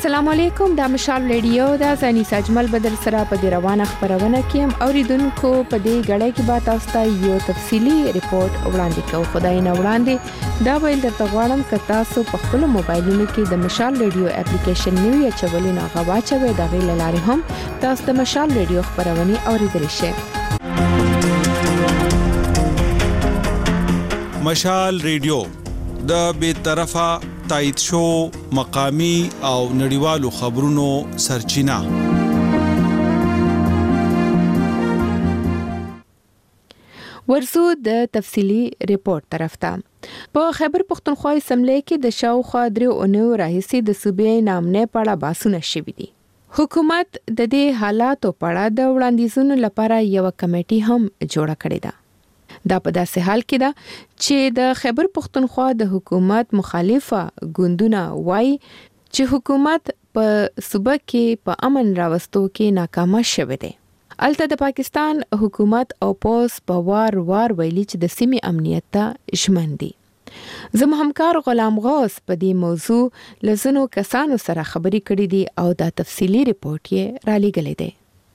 السلام علیکم، د مشال ریډیو د زنی سجمل بدر سره په دی روانه خبرونه کې اوریدونکو په دې غړې کې به تاسو ته یو تفصیلی ریپورت وړاندې کوم. خدای نه وړاندې دا ویل درته غواړم ک تاسو په خپل موبایلونو کې د مشال ریډیو اپلیکیشن نیو یا چولې نه غواچوي د غیل لارې هم تاسو د مشال ریډیو خبرونه اوریدل شئ. مشال ریډیو د بیطرفه تایید شو مقامی او نړیوالو خبرونو سرچینه. ورسو د تفصیلی ریپورت طرف ته. په خیبر پختونخوا اسمبلی کې د شاوخوا 3 اونیو راهیسې د صوبې نامنه پاړه باسونه شوې دي. حکومت د دې حالاتو پاړه د وړاندیزونو لپاره یو کمیټي هم جوړه کړې ده. دا په داسې حال کې ده چې د خیبر پختونخوا د حکومت مخالفه ګوندونه وایي چې حکومت په صوبه کې په امن راوستو کې ناکامه شوه دی. الته د پاکستان حکومت او پولیس په وار ویلي چې د سیمې امنیت ته ژمن دي. زموږ همکار غلام غوث په دې موضوع لزنو کسانو سره خبرې کړې دي او دا تفصیلی ریپورت یې را لېږلی دی.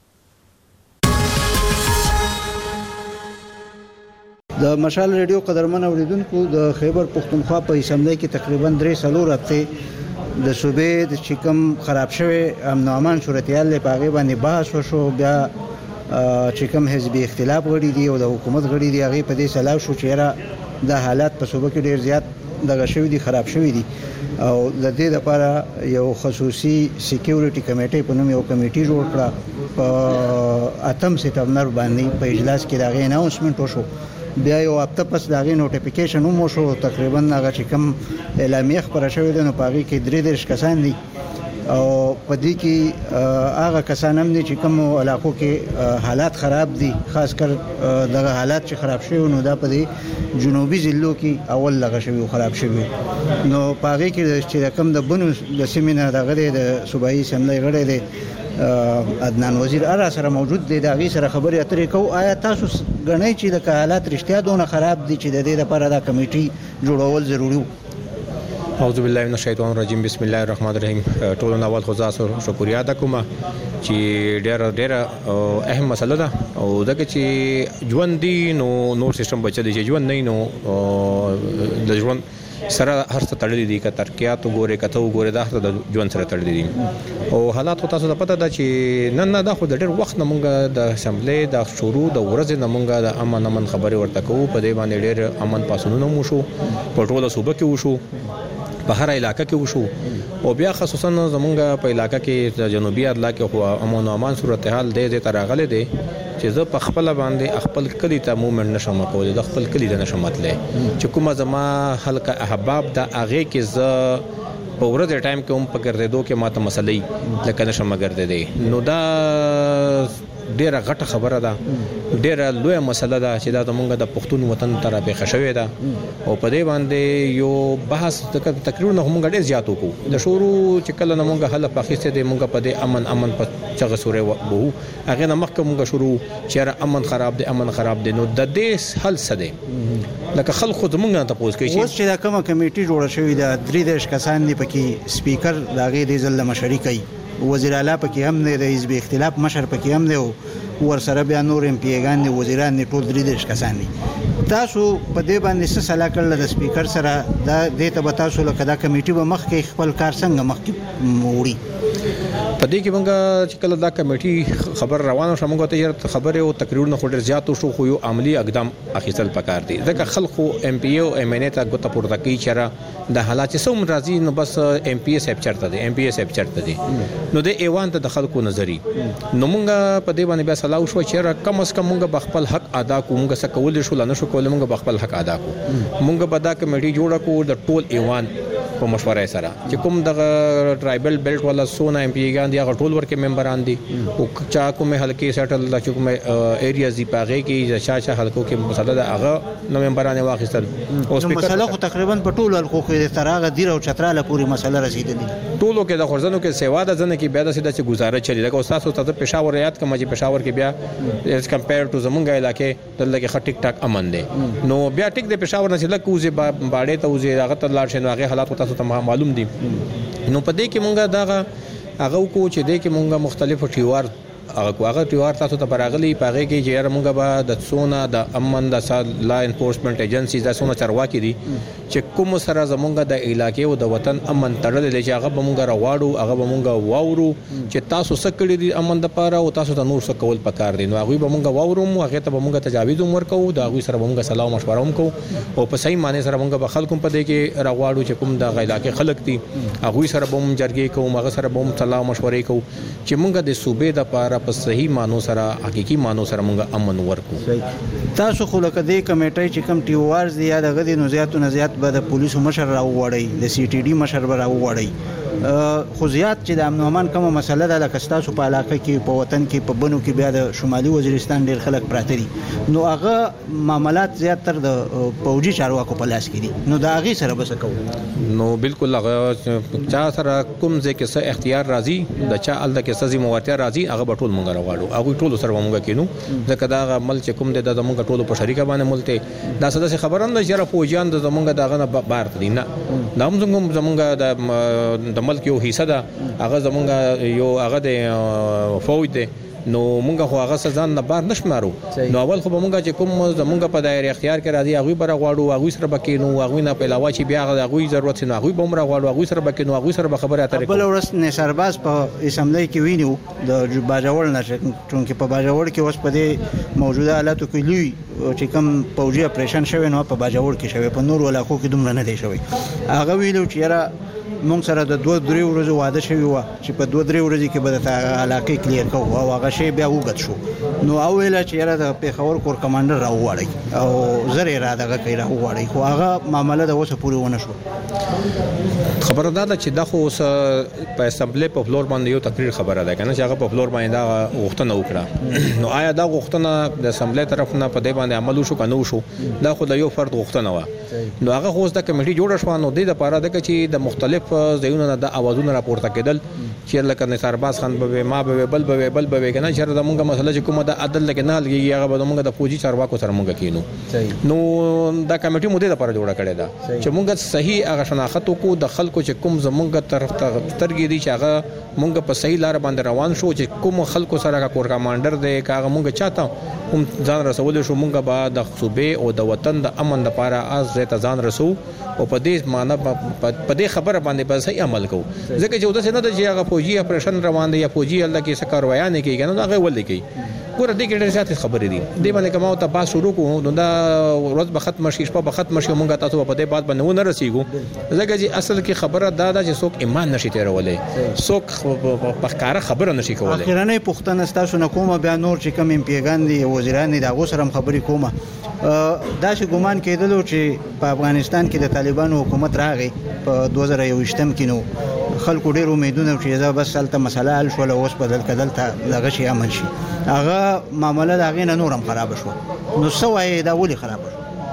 د مشال ریډیو قدرمن اوریدونکو، د خیبر پختونخوا په اسمبلی کې تقریبا 3 هفته د صوبې د چکم خراب شوی امن او امان صورتحال له پاغي باندې بحث وشو. بیا چکم حزبي اختلاف غړي دي او د حکومت غړي دي هغه په دې سلاو شو چې را د حالات په صوبه کې ډیر زیات دغه شوی دي، خراب شوی دي او د دې لپاره یو خصوصي سکیورټي کمیټه په نوم یو کمیټي جوړ کړه. په 8 سپتمبر باندې په اجلاس کې دغه اناونسمنت وشو. بیا یو هفته پس دغه نوټیفیکیشن هم شو. تقریبا هغه چې کوم اعلامیه خبره شوې ده نو پاغي کې 3 کسان دي او په دې کې هغه کسان هم دي چې کوم علاقو کې حالات خراب دي، خاص کر دغه حالات چې خراب شوی نو دا په دې جنوبي ضلعو کې اول لغه شوی او خراب شوی. نو پاغي کې چې کوم د بنو د سیمینار دغه د صوبایي اسمبلی غړي دي عدنان وزیر اره سره موجود دی. دا غي سره خبرې اترې کو. آیا تاسو غنئ چې د حالات رښتیا دونه خراب دي چې د دې لپاره دا کمیټي جوړول ضروری وو؟ اعوذ بالله من الشیطان الرجیم، بسم الله الرحمن الرحیم. ټول اول خو تاسو شکریا ده کوم چې ډېر اهم مسله ده او دغه چې ژوند دی نور سیستم بچی چې ژوند نه نو د ژوند سره هر څه تړلې دي. که ترکیات وګوره کته وګوره دا د ژوند سره تړلې دي او حالات تاسو ته پته ده چې نن دا خو د ډېر وخت نه مونږ د اسمبلی د شروع د ورځې نه مونږ د امن خبرې ورته کوو. په دې باندې ډېر امن پاسونونه مو شو، په ټوله صوبه کې وشو، په هر علاقه کې وشو او بیا خصوصا زمونږ په علاقه کې د جنوبي اضلاع کې خو امن او امان صورتحال دې تراغله دي چې زه په خپل باندې خپل کلی ته مومن نشم کولای، د خپل کلی د نشم تللی چې کومه زما حلقه احباب د اغه کې ز په ورځ ټایم کې هم په ګرځېدو کې ماته مسلې لکه نشم ګرځېدې. نو دا ډیره غټه خبره ده، ډیره لوی مسله ده چې دا زمونږ د پښتون وطن تر به خښوي ده او په دې باندې یو بحث تقریبا موږ ډیر زیات وکړو. د شروع چې کله موږ حل پاکستان دې موږ په دې امن په چغه سورې وو هغه نه مخکې موږ شروع چې امن خراب دي نو د دې حل څه دی لکه خلک خود موږ ته پوښتنه کوي چې دا کومه کمیټي جوړه شوې ده 3 کسان دي پکې سپیکر داغه دې ځل مشري کوي، وزیر اعلی پکې هم نه، د حزب اختلاف مشر پکې هم نه، ور سره بیا نور ام پی ګان دي، وزیران دي، ټول 3 کسان دي. تاسو په دې باندې څه صلاح کړل د سپیکر سره؟ دا دې ته به تاسو لکه دا کمیټي به مخ کې خپل کار څنګه مخ کې وړي؟ په دې کې موږ چې کله دا کمیټي خبر روانه شوه موږ ته یې خبره او تقریرونه خو ډیر زیات شو، خو یو عملی اقدام اخیستل پکار دي ځکه خلکو ام پی او ام ان ا ته ګوته پورته کوي چې د حالات سم راځي نو بس ام پی اس اف چرته دي نو د ایوان ته د خلکو نظری نو موږ په دې باندې بیا سلاو شو چې کم از کم موږ خپل حق ادا کوو. موږ څه کول شو نه شو کول، موږ خپل حق ادا کوو. موږ به دا کمیټي جوړه کوو د ټول ایوان په مشوره سره چې کوم د ټرایبل بیلټ ولا سونا ام پی ګان دي هغه ټول ورکه ممبران دي او چا کومه حلقې سټل د کومه ایریاز دی پاغه کې چا حلقو کې مسله د هغه نو ممبران واخیستل او سپیکر مسله خو تقریبا په ټول حلقو کې تراغه ډیر او چتراله پوری مسله رسیدلې ټولو کې د خورزنو کې سیوا د ځنه کې بیا د سیده چې گزارش چلی لکه استاد ته پېښور یاد کما چې پېښور کې بیا اس کمپیر ټو زمونږ علاقې دلته کې ټیک ټاک امن دي نو بیا ټیک د پېښور نه چې لکه وزي باړې ته وزي هغه ته لاړ شنو هغه حالات ته تاسو ته معلوم دي. نو په دې کې مونږه دغه هغه کو چې دې کې مونږه مختلفو ټیوار هغه ټیوار تاسو ته براغلي پاغه کې چې مونږه به د څونه د امن د لا انفورسمنت ایجنسیز د څونه چرواکي دي چې کوم سره زمونږه د علاقې او د وطن امن تړل دي چې هغه به مونږه راوړو هغه به مونږه واورو چې تاسو سکړی دي امن د پاره او تاسو ته نور څه کول پکار دي. نو هغه به مونږه واورو هغه ته به مونږه تجاویز ورکو دا هغه سره مونږه صلاح مشوره وکړو او په صحیح معنی سره مونږه به خلکو په دې کې راوړو چې کوم د علاقې خلک دي هغه سره به مونږ جرګې کوو هغه سره به مونږ صلاح مشورې کوو چې مونږه د صوبې د پاره په صحیح مانو سره حقيقي مانو سره مونږه امن ورکو. تاسو خو لکه دې کمیټې چې کم ټیوار دی یا دغه د نزیاتو نزیات به د پولیسو مشر راوړی د سی ټي ډي مشر راوړی خو زیات چې د امن امان کومه مسله ده لکه تاسو په علاقه کې په وطن کې په بنو کې بیا د شمالي وزیرستان ډیر خلک پراته دي نو هغه معاملات زیات تر د پوجي چارواکو په لاس کې دي نو دا هغه سره بس کوو. نو بالکل هغه چا سره کوم ځکه څه اختیار راځي د چا ال د کې څه ذمہوارتیا راځي هغه به ټول مونږ راوړو هغه ټول سره مونږ کینو ځکه دا عمل چې کوم د مونږ ټول په شریکه باندې ملته دا څه خبره نه چې را فوجیان د مونږ دغه نه بار دي نه دا مونږ د ملک یو حصہ ده هغه زمونږ یو هغه د فوج ده نو مونږ خو هغه سزان نه بار نشمارو نو اول خو مونږ چې کوم زمونږ په دایره اختیار کې راځي هغه بره غواړو هغه سره بکینو هغه نه په علاوه چې بیا هغه ضرورت نه هغه بمره غواړو هغه سره بکینو هغه سره خبره اترې بل ورس نه سرباز په اسمبلی کې وینو د باجوړ نه چونکه په باجوړ کې اوس په دې موجوده حالاتو کې لوی چې کوم پوجي اپریشن شوی نو په باجوړ کې شوی په نور علاقو کې دومره نه دی شوی هغه ویلو چې را مونږ سره د 2-3 ورځې واده شوی و چې په 2-3 ورځې کې به د علاقې کلیر کوو او هغه شی بیا وګت شو نو اول چې را د پیښور کور کمانډر راوړی او زری را دغه کوي راوړی خو هغه معاملې د اوسه پوری ونه شو. خبره ده چې د خو په اسمبلی په فلور باندې یو تقریر خبره ده کنه چې هغه په فلور باندې دا غوښتنه وکړه نو آیا دا غوښتنه د اسمبلی طرف نه په دې باندې عمل وشو کنه وشو دا خو د یو فرد غوښتنه و نو هغه خو د کمیټي جوړ شو نو د لپاره د چې د مختلف ځایونو د اوازونو راپورته کېدل چې لکه نثار باز خان به ما به بل به کنه چې د مونږه مسله چې کومه د عدل لکه نه لګي هغه به مونږه د فوجي چارواکو سره مونږه کینو نو دا کمیټي مو د لپاره جوړه کړې ده چې مونږه صحیح هغه شناخت کو د خلکو چې کوم زمونږه طرف ته ترګي دي چې هغه مونږه په صحیح لار باندې روان شو چې کوم خلکو سره کور کمانډر دی هغه مونږه چاته هم ځان رسول شو مونږه به د صوبې او د وطن د امن لپاره از زه ځان رسو او په دې معنی په دې خبره باندې به صحیح عمل کوو ځکه چې اوس نه د چې هغه فوجي اپریشن روان دی یا فوجي الله کې څه کاروایی نه کیږي نو هغه ولې کوي ګوره دې کې ډېر زیات خبرې دي دې باندې کومه ته باس شروع کوو نو دا ورځ به ختم شي شپه به ختم شي مونږه تاسو په دې بات باندې نه رسیږو ځکه چې اصل کې خبره دا ده چې څوک ایمان نشي تیرولې څوک په ښکارا خبره نشي کولای. اخیرنۍ پوښتنه تاسو نه کومه بیا نور چې کوم امپیګان دي وزیران دي دا غوسرم خبرې کومه دا چې ګومان کېدلو چې په افغانستان کې د طالبانو حکومت راغی په 2021 کې نو خلکو ډېر امیدونه چې دا بس هلته مسله حل شول اوس بدل کېدل ته دغه شی عمل شي هغه معامله د هغې نه نورم خراب شو نو څه وایي دا ولې خراب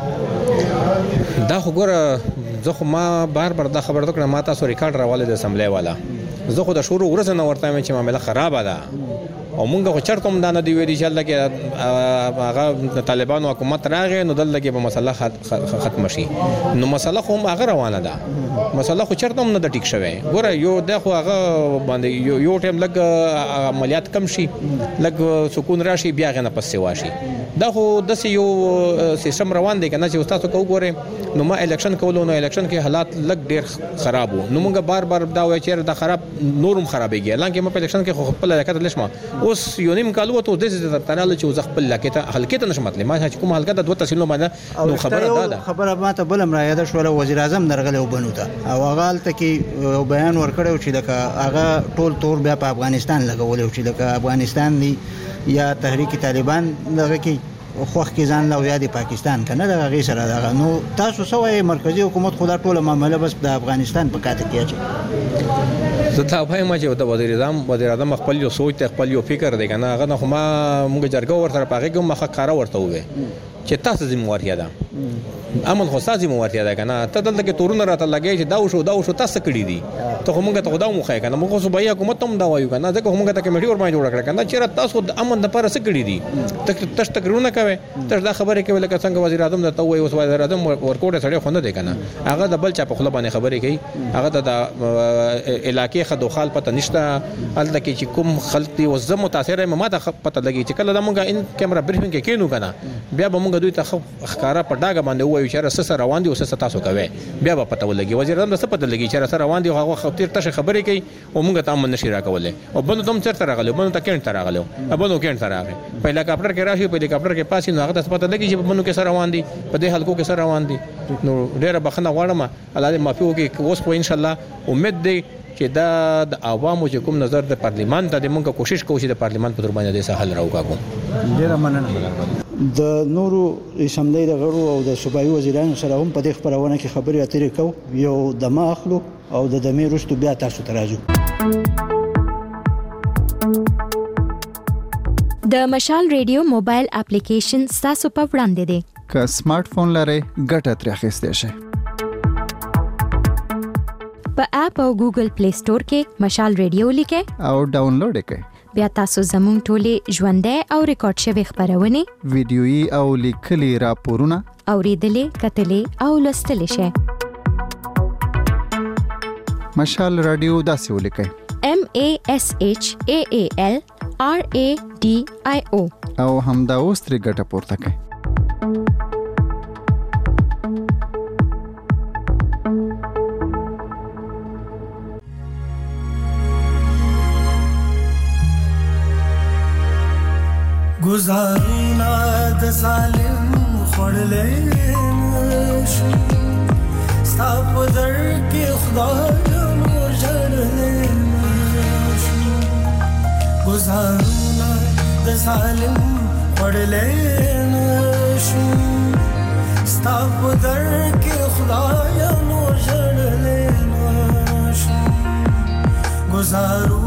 شو؟ دا خو ګوره زه خو ما بار دا خبر وکړم ما تاسو ریکارډ راواله د اسمبلی والا زه خو د شروع ورځ نه ورته چې معامله خرابه ده او مونږ خو چرته هم دا نه دی ویلي چې لکه هغه طالبانو حکومت راغی نو دلته کې به مسله ختم شي نو مسله خو هم هغه روانه ده مسله خو چرته هم نه د ټیک شوی ګوره یو د خو هغه باندې یو ټیم لګ عملیات کم شي لګ سکون راشي بیا غنه پسې واشي دا خو د یو سیستم روان دی کنه چې تاسو کو ګوره نو ما الیکشن کولو نو الیکشن کې حالات لګ ډیر خراب وو نو مونږ بار دا وای چې دا خراب نورم خرابېږي لکه ما په الیکشن کې خو خپل لکه لشمه اوس یو نیم کال وته د دې تناله چې وز خپل لکه حلقه ته نشمتله ما چې کوم حلقه د دوه تسلو باندې نو خبره ده خبره ماته بلم را یاد شو وزیر اعظم درغله وبنو ته او هغه ته کې بیان ورکړو چې لکه هغه ټول تور بیا په افغانستان لګول چې لکه افغانستان دی یا تحریک طالبان دغه کې خوخ کې ځان له یادي پاکستان کنه دغه سره دغه نو تاسو سوې مرکزی حکومت خدا ټوله معاملې بس د افغانستان په کاته کې اچي زه ته وایم چې د وزیر اعظم خپل یو سوچ ته خپل یو فکر دی کنه هغه ما موږ جرګه ورته پاګه کوم مخه کار ورته وې چې تاسو ذمہواري ده عمل خو سازي مو ورته ده کنه ته دلته کې تورونه راته لګي چې دا وشو تاسو کړی دي ته موږ ته خدای مو خای کنه موږ خو بیا حکومت هم دا وایو کنه ځکه موږ ته کمیټي ور باندې جوړ کړ کنه چې تاسو د امن د پاره څه کړی دي تاسو تکرونه کوي تاسو دا خبره کوي لکه څنګه وزیر اعظم ته وایي اوس وزیر اعظم ورکوټه سړی خو نه دی کنه هغه د بل چا په خپل باندې خبرې کوي هغه د علاقې خدوخال پته نشته هلته کې چې کوم خلک دي او زه متاثر یم ما ته پته لګي چې کله دا موږ ان کیمرا بریفینګ کې کینو کنه بیا به موږ دوی ته ښکارا په ډاګه باندې وایو چې سره روان دي او سره تاسو کوي بیا به پته ولګي وزیر اعظم څه پته لګي چې سره روان دي هغه خطر تشه خبرې کوي او موږ ته امن نشي راکولای او بنو تم چرته راغلو بنو ته کینټ راغلو بنو کینټ راغی په هلیکاپټر کې راشي په هلیکاپټر کې پاسې نو هغه ته پته لګي چې بنو کې سره روان دي په دې حلقو کې سره روان دي نو ډیره بخنه غواړم الله دې معافي وکړي اوس خو ان شاء الله امید دی چې دا د عوامو چې کوم نظر د پارلیمان ته د موږ کوشش کوو چې د پارلیمان په دربانه د سهل راوګاګو ډیره مننه د نورو اسمبلی د غړو او د صوبایي وزیرانو سره هم په دې خبرونه کې خبرې اترې کوو یو دمه اخلو او د دمې وروسته بیا تاسو ته راځو د مشال ریډیو موبایل اپلیکیشن تاسو په وړاندې دی که سمارټ فون لرئ ګټه ترې اخیستی شئ په اپ او ګوګل پلی سٹور کې مشال ریډیو لیکئ او ډاونلوډ یې کړئ بیا تاسو زموږ ټولې ژوندۍ او ریکارډ شوي خبرونه ویډیويي او لیکلي راپورونه اوریدلې کتلې او لوستلې شئ مشال رادیو داسې ولیکئ MASHAALRADIO او همدا اوس ترې ګټه پورته کړئ گزارونا د ظالم خړلې نشو ستا په در کې خدای نور جړلې نشو گزارونا د ظالم خړلې نشو ستا په در کې خدای نور جړلې نشو گزارو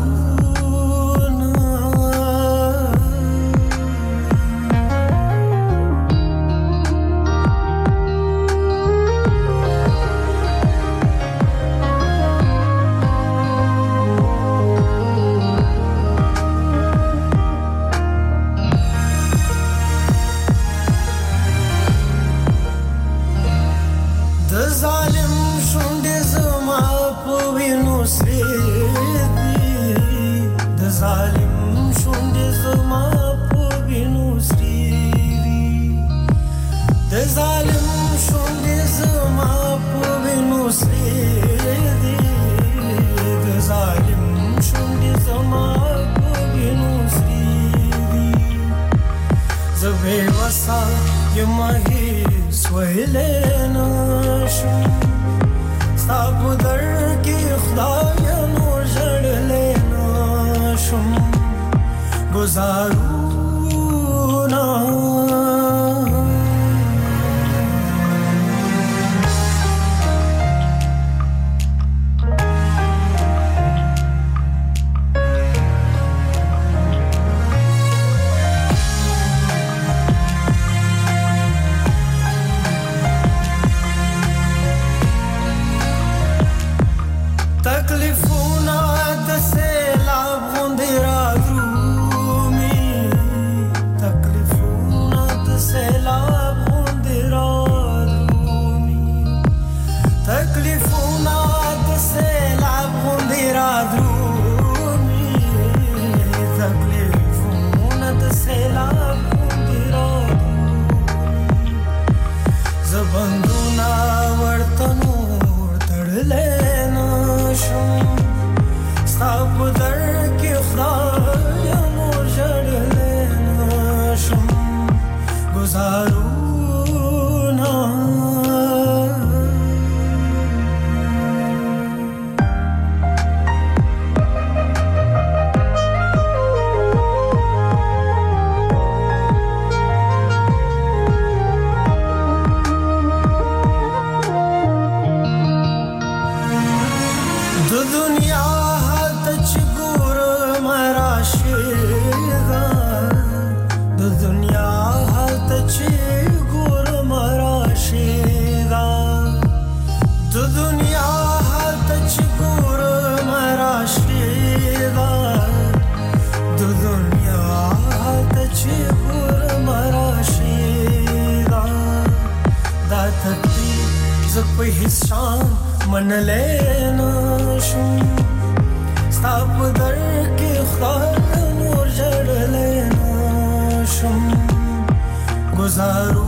دنیا حالت چې ګور مراشي हिस्सान मन लेना शुम स्ताप दर के खुदा नूर जड़ लेना शुम गुजारू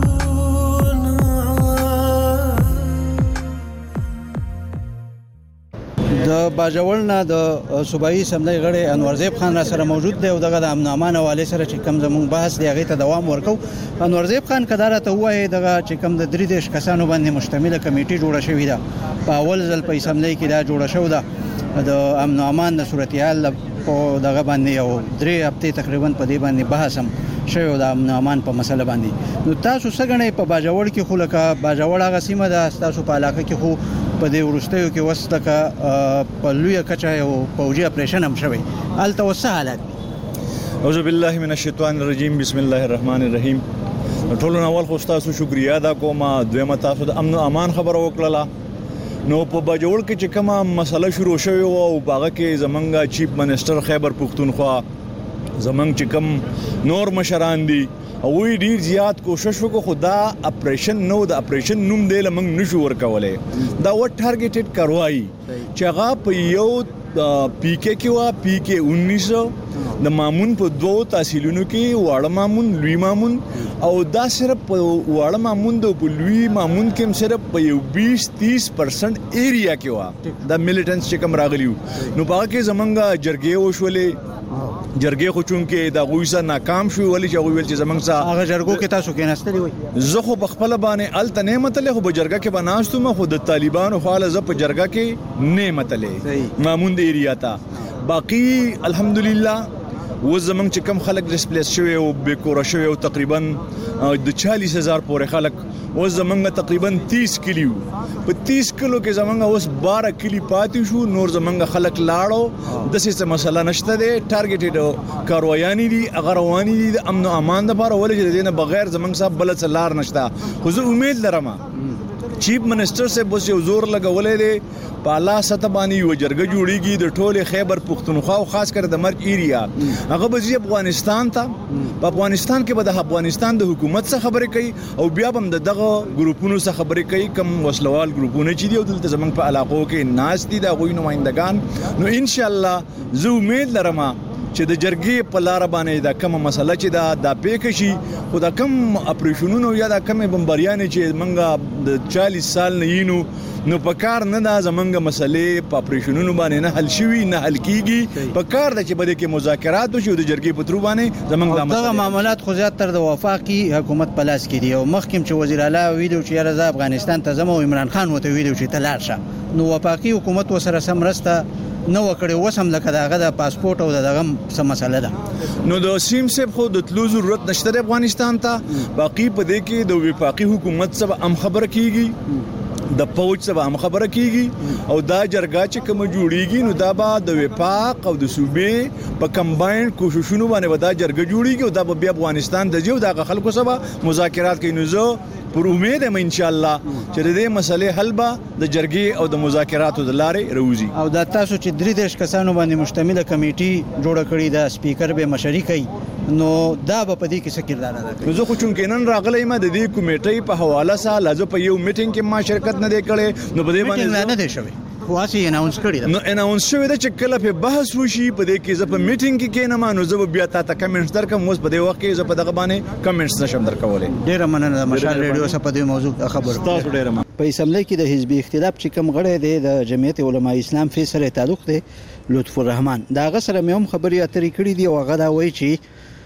د باجوړ نه د صوبایي اسمبلی غړي انورزیب خان را سره موجود دی او دغه د امن امان حواله سره چې کوم زموږ بحث دی هغه ته دوام ورکو. انورزیب خان کدارته وایي دغه چې کوم د 3 کسانو باندې مشتمله کمیټه جوړه شوې ده په اول ځل په اسمبلی کې دا جوړه شو ده د امن امان د صورتحال په دغه باندې او 3 هفته تقریبا په دې باندې بحث هم شوی د امن امان په مسله باندې. نو تاسو څنګه په باجوړ کې خو لکه باجوړ هغه سیمه ده تاسو په علاقه کې خو په دې ورستیو کې وسلکه په لوی کچا یو فوجي اپریشن هم شوی الته وسه حالت. اعوذ بالله من الشیطان الرجیم بسم الله الرحمن الرحیم. ټول اول خو تاسو شکریا ادا کوم دویمه تاسو د امن امان خبر وکړه. نو په باجوړ کې چې کومه مسله شروع شوی او باغه کې زمنګ چیف منسٹر خیبر پختونخوا زمنګ چې کوم نور مشران دي او وی ډیر زیات کوشش وکړو خدا اپریشن نو د اپریشن نوم دی لمنګ نشو ورکولې دا و ټارګټډ کاروایی چې هغه په یو پی کې کې وا پی کې 1900 د مامون په دوه تحصیلونو کې واړه مامون لوی مامون او دا صرف واړه مامون د لوی مامون کې صرف په 20-30% ایریا کې وا د میلیټنټس چې کوم راغلیو نو باغ کې زمونږ جرګې وشولې جرګې خو چون کې دا غوښه ناکام شو ولې چې ویل چې زمنګ سره هغه جرګو کې تاسو کې نستلی وي زه خو بخپل باندې الته نه متلې خو بجرګه کې بناستو ما خو د طالبانو خاله ز په جرګه کې نه متلې مامون د ایریا تا باقی الحمدلله و زمنګ چې کم خلک ډیسپلیس شوی او بیکور شوی او تقریبا د 40000 پورې خلک و زمنګ تقریبا 30 کلیو په 30 کلو کې زمنګ اوس 12 کلی پاتې شو نور زمنګ خلک لاړو د څه مسله نشته دی ټارګټډ کاروایانی دي اغروانی دي د امن او امان لپاره ولې چې دینه بغیر زمنګ صاحب بل څه لار نشته خو زه امید لرم چیف منسٹر سے بس یو زور لګولې دي په الله ستبانی یو جرګه جوړیږي د ټوله خیبر پختونخوا او خاص کر د مرج ایریا هغه به افغانستان ته په افغانستان کې به د افغانستان د حکومت څخه خبرې کوي او بیا هم دغه ګروپونو څخه خبرې کوي کم وسلوال ګروپونه چې دی او دلته زمنګ په علاقو کې ناس دي د غوی نمائندگان نو ان شاء الله زه امید لرم چې د جرګې په لار باندې دا کومه مسله چې دا پېښ شي خو دا کم اپریشنونو یا دا کم بمباریانې چې منګه د 40 سال نه یینو نو په کار نه دا زمنګ مسلې په اپریشنونو باندې نه حل شوي نه حل کیږي په کار د چې بده کې مذاکرات وشي د جرګې په تر باندې زمنګ دا مسله معاملات خو زیات تر د وفاقي حکومت په لاس کې دي او مخکې چې وزیر اعلی ویلو چې راځه افغانستان ته زمو عمران خان وته ویلو چې تلار شه نو وفاقي حکومت وسره سمرسته نو وکړي وسم لکه داغه د پاسپورت او دغه څه مسله ده نو د سیم سیب خو د تلو ضرورت نشته د افغانستان ته باقی په دې کې د وفاقي حکومت سره هم خبره کیږي د فوج سره هم خبره کیږي او دا جرګه چې کوم جوړیږي نو دا به د وفاق او د صوبې په کمباین کوششونو باندې ودا جرګه جوړیږي او دا به افغانستان د جو د خلکو سره مذاکرات کوي نو زه پر امید هم ان شاء الله چې دې مسلې حل به د جرګې او د مذاکراتو د لارې روزي او دا تاسو چې 3 کسانو باندې مشتمله کمیټي جوړه کړې ده سپیکر به مشري کوي نو دا به په دې کې څه کردار ادا کوي زه خو چون کې نن راغلی ما د دې کمیټې په حواله سره لازم په یو میټینګ کې ما شرکت نه دی کړې نو په دې باندې نه دی شوی خاصه اناونس کړی نو اناونس شوی دا چې کله په بحث وشي په دې کې زه په میټینګ کې کینم نو زه بیا تاسو کمنټس درکم اوس په دې وخت کې زه په دغه باندې کمنټس نشم درکولای ډیر مننه مشال ریډیو سره په دې موضوع خبرو تاسو ډیر په اسمبلی کې د حزبي اختلاف چې کوم غړي دی د جمعیت علماء اسلام فیصله تعلق دی لطف الرحمن دا غسر مې هم خبري اترې کړې دی او هغه دا وایي چې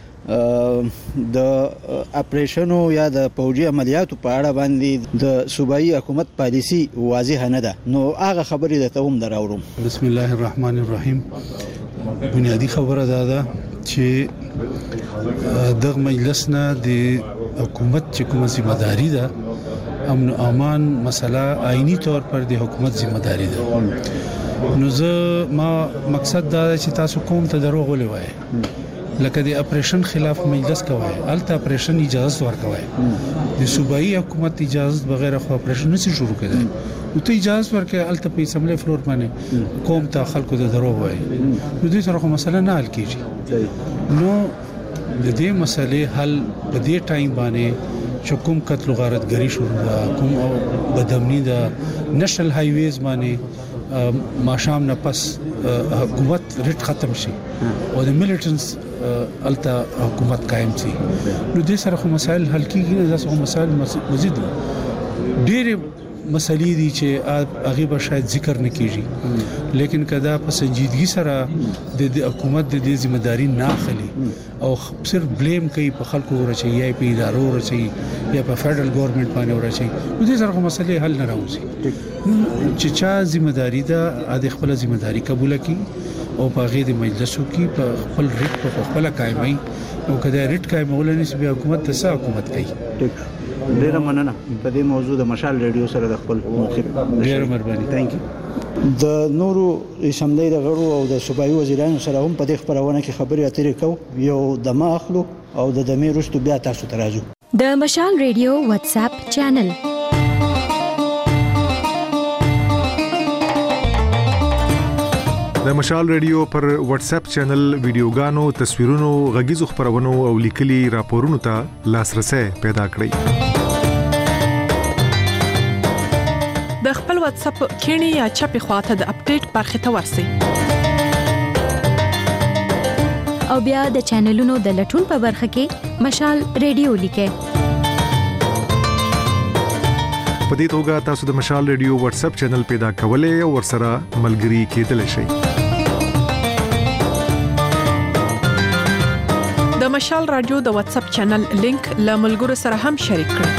د اپریشنو یا د فوجي عملیاتو په اړه باندې د صوبایي حکومت پالیسی واضح نه ده نو هغه خبرې د توم دراوړم بسم الله الرحمن الرحیم بنیادی خبره ده چې د مجلس نه د حکومت چې کومه ذمہ داری ده امن او امان مسله آئینی طور پر د حکومت ذمہ داری ده نو زه ما مقصد دا چې تاسو کوم ته دروغ ولې وایي لکه د اپریشن خلاف مجلس کوي الته اپریشن اجازه ورکوي د صوبایي حکومت اجازه بغیر خو اپریشن نشي شروع کړي نو ته اجازه ورکړې الته په اسمبلی فلور باندې کوم ته خلکو د دروغ وایي نو دې سره خو مسله نه حل کیږي نو د دې مسلې حل په دې ټایم باندې چې کوم قتل غارتګری شروع ده، کوم بدامنی ده، نشنل هایویز باندې ماشام نه پس حکومت ریټ ختم شي او د میلیټنس التا حکومت قائم شي، نو د سره خو مسائل حل کیږي. داسې مسائل مزید ډېر مسلې دي چې هغه به شاید ذکر نه کیږي، لیکن کدا په سنجیدګي سره د حکومت د دې ځمېداري نه اخلي او صرف بلیم کوي په خلکو ورچي یا په ادارو ورچي یا په فدرل ګورنمنت باندې ورچي، نو دې سره مسلې حل نه راوځي. چې چا ذمہداري ده د خپل ذمہداري قبول کړي او په غي د مجلسو کې په خپل ریټ په خپل قائمي او کدا ریټ قائمول نه سي حکومت ته څه حکومت کوي. ډیر مننه په دې موضوع د مشال ریډیو سره د خپل موقف. ډیر مهرباني. ثانک یو. د نورو اسمبلی د غړو او د صوبایي وزیرانو سره هم په دې خبرونه کې خبرې اترې کوو، یو دمه اخلو او د دمه رستو بیا تاسو ته راځو. د مشال ریډیو واتس اپ چینل. د مشال ریډیو پر واتس اپ چینل ویډیوګانو، تصویرونو، غږیزو خبرونو او لیکلي راپورونو ته لاسرسي پیدا کړئ. د خپل واتس اپ کینی یا چپی خواته د اپډیټ برخه ته ورسئ او بیا د چینلونو د لټون په برخه کې مشال ریډیو لیکئ. په دې توګه تاسو د مشال ریډیو واتس اپ چینل پیدا کولای او ورسره ملګري کېدلی شئ. د مشال رادیو د واتس اپ چینل لینک له ملګرو سره هم شریک کړئ.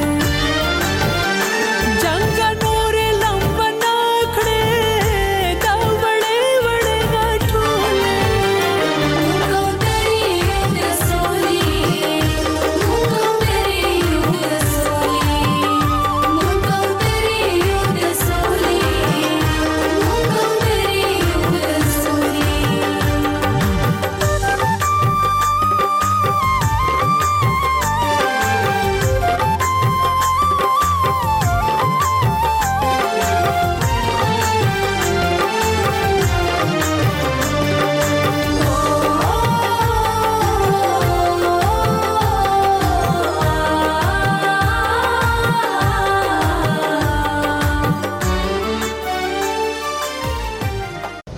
जंग नूर लंबना खड़े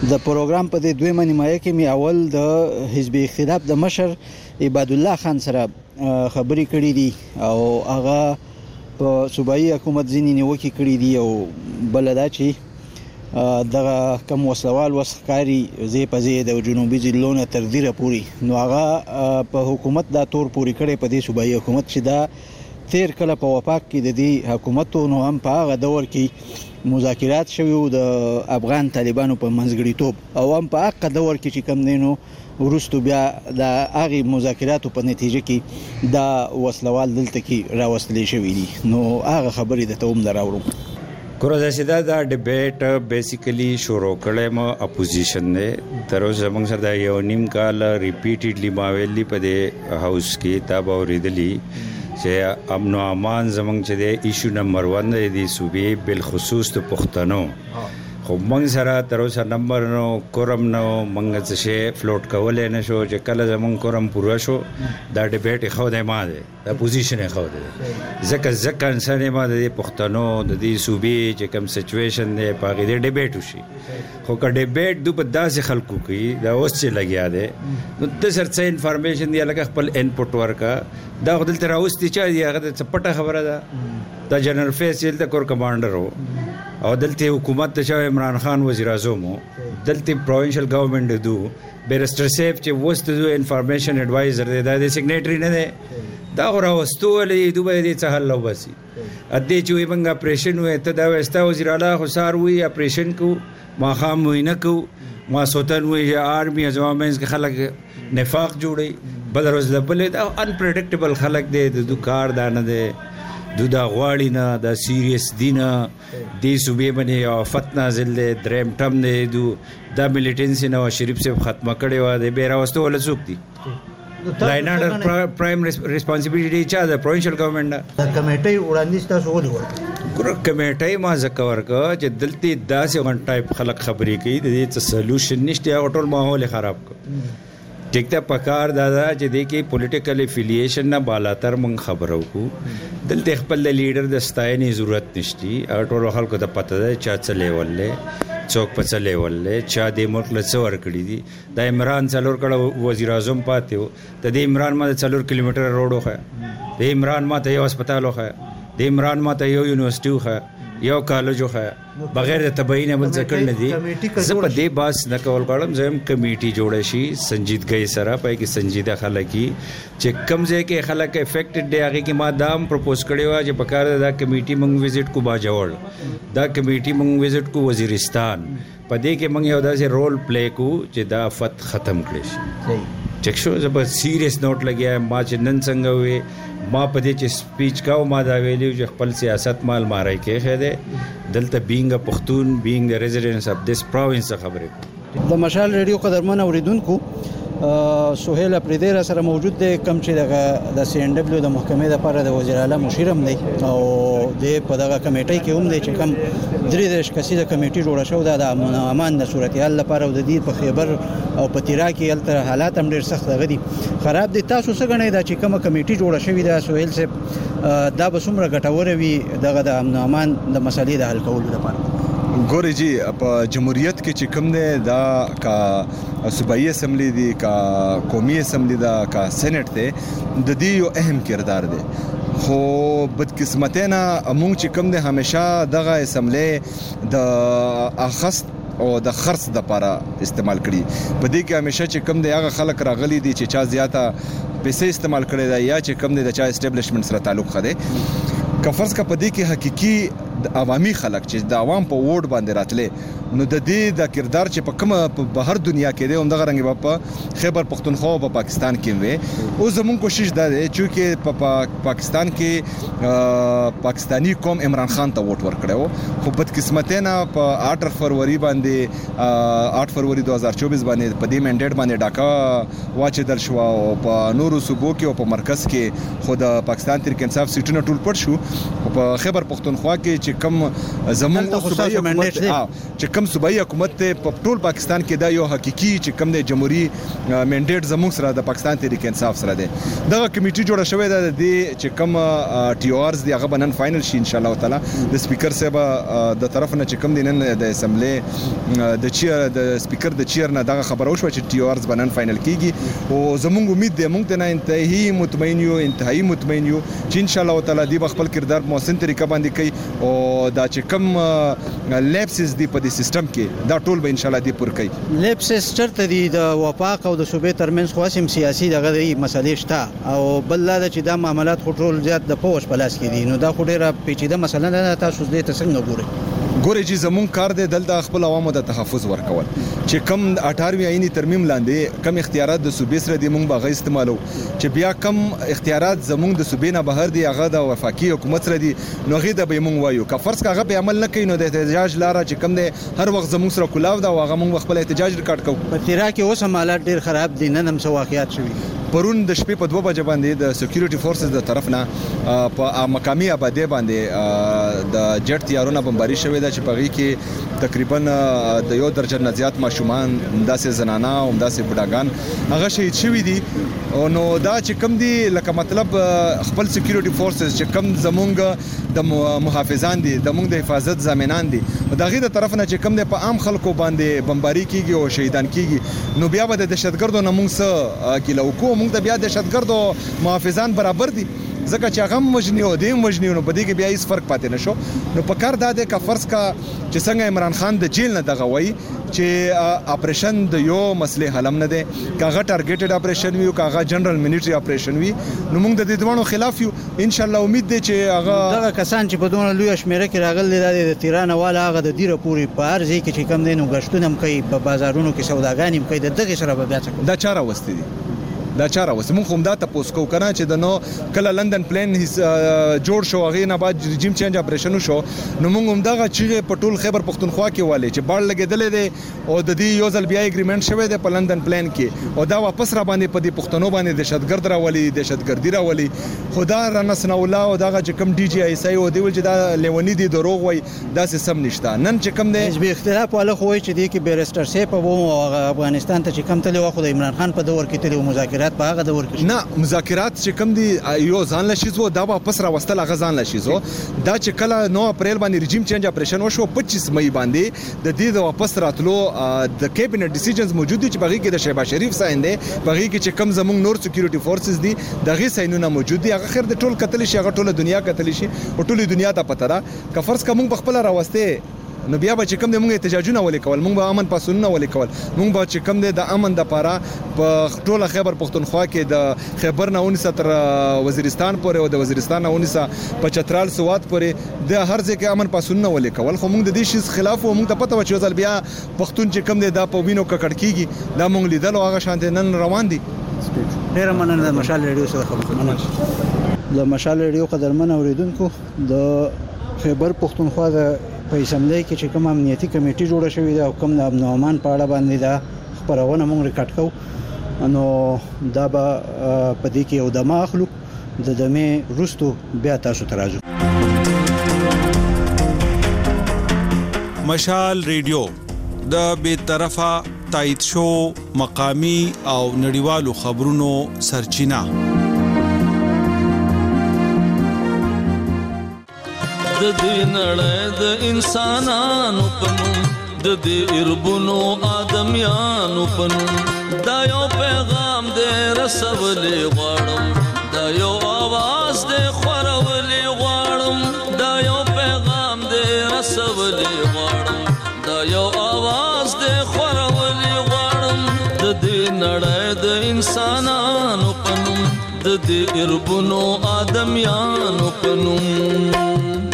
د پروګرام په دې دویمه نیمایه کې می اول د حزب اختلاف د مشر عباد الله خان سره خبرې کړې دي او هغه په صوبایي حکومت ځینې نیوکې کړې دي او بل دا چې دغه کم وسلوال وسخکاري زی په زی د جنوبي ضلعونو تر دیره پوری نو هغه په حکومت دا تور پوری کړي په دې صوبایي حکومت چې دا تیر کله په وفاق کې د دې حکومت نو هم په هغه دور کې مذاکرات شوي د افغان طالبانو په منځګړیتوب او هم په هغه دور کې چې کم دینو ورستو بیا د هغه مذاکراتو په نتیجه کې دا وسلوال دلته کې راوستل شوی دي نو هغه خبرې د توم دراوړو ګوره دا ډیبیټ بیسیکلی شروع کړم اپوزیشن نه تر اوسه موږ سره دا یو نیم کال ریپیټډلی ماویلی په دې هاوس کې تا باورېدلی چې امن او امان زمونږ چې د ایشو نمبر 1 دی صوبې بل خصوص ته پښتنو خو موږ سره تر اوسه نمبر نو کورم نو موږ څه فلوټ کولای نه شو چې کله زمونږ کورم پوره شو دا ډیبیټ خو د ما ده د پوزیشن خو ده ځکه انسان ما د پښتنو د دې صوبې چې کوم سچويشن دی په غیر ډیبیټ وشي خو که ډیبیټ د په داسې خلکو کې دا اوس چې لګیا دی نو د سرڅ انفارمیشن دی لکه خپل انپوټ ورکا دا خپل تر اوستي چې هغه د چپټه خبره ده دا جنرال فیصل د کور کمانډر او دلته حکومت ته عمران خان وزیر اعظم دلته پروینشل گورنمنت دو بیرستر سیف چې وست دو انفارمیشن ایڈوایزر دی دا د سیګنیټری نه دی دا راوستو ولې دوی دې څه حل وبسي ادي چې وي منګه اپریشن وې ته دا وستا وزیر اعلی خو سار وی اپریشن کو ما خام وی نه کو ما سوتن وی آرمي ازوامنس کې خلک نفاق جوړي بل روز بل دا ان پریډکټیبل خلک دی د کار دا نه دی دا غواړي نه دا سیریس دینه د صوبې باندې او فتنا زل دریم ټم نه دا ملیټنسي نو شریف سے ختمه کړي و د بیره واستو ول څوک دي لاینډر پرایم ریسپانسیبিলিټي چا د پروینشل ګورنمنت د کمیټي وړاندیز تاسو ولې ورکړه ګور کمیټي ما ذکر ورکړه چې دلته داسې غن ټایپ خلک خبرې کوي د دې سولوشن نشته او ټول ماحول خراب کړ ټیک ته پکار دادا چې د کې پولیټیکل افیلیشن نه بالاتر مونږ خبرو کو دلته خپل لیډر د ستاینې ضرورت نشتی او ټول خلکو ته پته ده چا څه لیول له څوک په څه لیول له چا د ملک له څور کړی دي د عمران څلور کړه وزیر اعظم پاتیو ته د عمران ما 4 کیلومتر روډ وخه د عمران ما ته یو هسپتال وخه د عمران ما ته یو یونیورسيټي وخه یو کالج وخه بغیر د تبعین بل ذکر نه دي زه په دې باس نه کول غواړم زم کمیټي جوړ شي سنجیدګۍ سره پای کې سنجیده خلک چې کمزې کې خلک افیکټډ دی هغه کې ما دام پروپوز کړی و چې په کار دا کمیټي مونږ وزټ کو باجوړ دا کمیټي مونږ وزټ کو وزیرستان په دې کې مونږ یو داسې رول پلی کو چې دا فت ختم کړي شي چک شو زب سیریس نوٹ لګیا ما چې نن څنګه وې ما په دې چې سپیچ کاو ما دا ویلیو چې خپل سیاست مال مارای کې خېده دلته بینګ پښتون بینګ د ریزیډنس اف دیس پروینس خبره د مشال ریډیو قدرمن اوریدونکو سہیل اپریدی سره موجود دی کم چې د سی ان ډبلیو د محکمې لپاره د وزیر اعلی مشیر هم دی او د په دغه کمیټې کې هم دی چې کم درې کسیزه کمیټې جوړه شو د امن او امان د صورتحال لپاره او د دې په خیبر او په تیرا کې الته حالات هم ډېر سخت غدي خراب دي تاسو څنګه غنئ دا چې کومه کمیټې جوړه شوې ده سہیل صاحب دا به څومره ګټوره وي دغه د امن او امان د مسلې د حل کولو لپاره ګوري جی په جمهوریت کې چې کوم دی دا کا صوبایي اسمبلی دی کا قومي اسمبلی دا کا سېنات دی د دې یو اهم کردار دی خو بدقسمتینا موږ چې کوم دی همیشه دغه اسمبلی د اخست او د خرڅ د لپاره استعمال کړي په دې کې همیشه چې کوم دی هغه خلک راغلي دي چې چا زیاته پیسې استعمال کړي دا یا چې کوم دی د چا اسټابلیشمنت سره تعلق خده کفرض کا پدې کې حقيقي عوامي خلک چې د عوام په ووټ باندې راتلې نو د دې د کردار چې په کومه په هر دنیا کې دی همدغه رنګ په خیبر پختونخوا او په پاکستان کې وي او زموږ کوشش دا دی چې په پاکستان کې پاکستانی قوم عمران خان ته ووټ ورکړو خو بدقسمتینا په 8 فروری باندې 8 فروری 2024 باندې په دې منډیټ باندې ډاکا واچدل شو او په نورو صوبو کې او په مرکز کې خو د پاکستان تحریک انصاف سیټونه ټول پټ شو په خیبر پختونخوا کې چې کم زمونږ صوبایي حکومت چې کم صوبایي حکومت په ټول پاکستان کې دا یو حقيقي چې کم د جمهوریت منډیټ زمونږ سره د پاکستان تحریک انصاف سره دی دغه کمیټي جوړه شوې ده د چې کم ټي او ارز دی هغه بنن فائنل شي ان شاء الله تعالی د سپیکر صاحب د طرف نه چې کم دینن د اسمبلی د چیر د سپیکر د چیر نه دغه خبر اوشو چې ټي او ارز بنن فائنل کیږي او زمونږ امید دی موږ ته نه انتهایی مطمئن یو چې ان شاء الله تعالی دی خپل کردار محسن طریقه باندې کوي او دا چې کم لیپسز دی په دې سیستم کې دا ټول به ان شاء الله دی پور کوي لیپسز چرته دی د وفاق او د صوبې ترمنځ خاصم سیاسي دغه مسلې شته او بل دا چې دا معاملات ټول زیات د پوش پلاس کې دي نو دا خو ډیره پیچیده مسله نه تاسو دې ته څنګه ګورئ چې زمون کار دی دلته خپل عوامو د تحفظ ورکول چې کم 18 آئینی ترمیم لاندې کم اختیارات د صوبې سره د مونږ باغ استعمالو چې بیا کم اختیارات زمون د صوبې نه بهر دی هغه د وفاقي حکومت سره دی نو غي د به مونږ وایو که فرض کاغه په عمل نه کوي نو د احتجاج لاره چې کم دی هر وخت زمون سره کولاو دا هغه مونږ خپل احتجاج ریکارډ کوو په تیرا کې اوس حالات ډیر خراب دي نن هم واقعیات شوي پرون د شپې په 2 بجې باندې د سکیورټي فورسز د طرف نه په مقامی آبادی باندې د جټ تیارونه بمباري شوې ده چې په غي کې تقریبا د یو درجن زیات ماشومان همداسې زنانه او همداسې بډاګان هغه شهید شوي دي او نو دا چې کم دي لکه مطلب خپل سکیورټي فورسز چې کم زمونږ د محافظان دي د مونږ د حفاظت ضامنان دي دا غي د طرف نه چې کم دي په عام خلکو باندې بمباري کیږي او شهیدان کیږي نو بیا به د دهشتګردو نه مونږ سره کیلو کو مونږ د بیا دهشتګردو محافظان برابر دي ځکه چې هغه مجنی او دیم مجنی نو په دې کې بیا هیڅ فرق پاتې نشو نو په کار دا ده چې فرض کا چې څنګه عمران خان د جیل نه دغه وای چې اپریشن د یو مسلې حل نه ده کاغه ټارګټډ اپریشن وي او کاغه جنرال ملټری اپریشن وي نو موږ د دې دوانو خلاف یو ان شاء الله امید ده چې هغه دغه کسان چې په دونه لوی شمیره کې راغلي د تیران والا هغه د ډیره پوری په ارزي کې چې کم دینو غشتونه کوي په بازارونو کې سوداګانی کوي دغه سره بیا څه دا چاره وستي دي دا چاره وسه مونږ هم دا تاسو کو کنه چې د نو کله لندن پلان جوړ شو هغه نه بعد رژیم چینج اپریشن شو نو مونږ هم دا چې په ټول خیبر پختونخوا کې والے چې باړ لګیدل دي او د دې یو ځل بیا اګریمنت شوی دی په لندن پلان کې او دا واپس را باندې په دې پښتنو باندې دهشتګرد راولي دهشتګردي راولي خدا رنسنا الله او دا چې کم ډي جی ایس ای او دی ول چې دا لیونی دي دروغ وای دا سم نشته نن چې کم دی حزب اختلاف والا خو چې دی کې بیرستر سیپ او افغانستان ته چې کم تل واخو د عمران خان په دور کې تل مذاکرات په هغه دور کې نه مذاکرات چې کم دي یو ځان لا شیزو دا واپس را وستل هغه ځان لا شیزو دا چې کله 9 اپریل باندې رژیم چینج اپریشن وشو 25 مئی باندې د دې د واپس راتلو د کابینټ ډیسیژنز موجود دي چې بغي کې د شهباز شریف ساين دي بغي کې چې کم زمونږ نور سکیورټي فورسز دي دغه ساينونه موجود دي هغه خیر د ټول قتل شي هغه ټول دنیا قتل شي او ټول دنیا ته پته ده که فرض کوم خپل راوسته نو بیا به چې کم د موږ احتجاجونه ولې کول موږ به امن پاسونه ولې کول موږ به چې کم د امن د پاره په ټوله خیبر پختونخوا کې د خیبر نه 19 تر وزیرستان پورې او د وزیرستان نه 19 په چترال سوات پورې د هر ځای کې امن پاسونه ولې کول خو موږ د دې شي خلاف او موږ ته پته و چې ځل بیا پختون چې کم د په وینو ککړ کیږي دا موږ لیدل او هغه شانته نن روان دي ډیر مننه د مشال ریډیو سره خبرونه د مشال ریډیو قدرمن اوریدونکو د خیبر پختونخوا د په اسمبلی کې چې کوم امنیتي کمیټي جوړه شوې ده او کوم د امن او امان په اړه باندې دا خبرونه موږ ریکارډ کوو نو دا به په دې کې یو دمه اخلو د دمه رستو بیا تاسو ته راځو مشال ریډیو د بې طرفه تایید شو مقامی او نړیوالو خبرونو سرچینه د دې نړۍ د انسانانو پنوم د دې اربونو آدمیانو پنوم دا یو پیغام دې رسولې غواړم دا یو आवाज دې خورولې غواړم دا یو پیغام دې رسولې غواړم دا یو आवाज دې خورولې غواړم د دې نړۍ د انسانانو پنوم د دې اربونو آدمیانو پنوم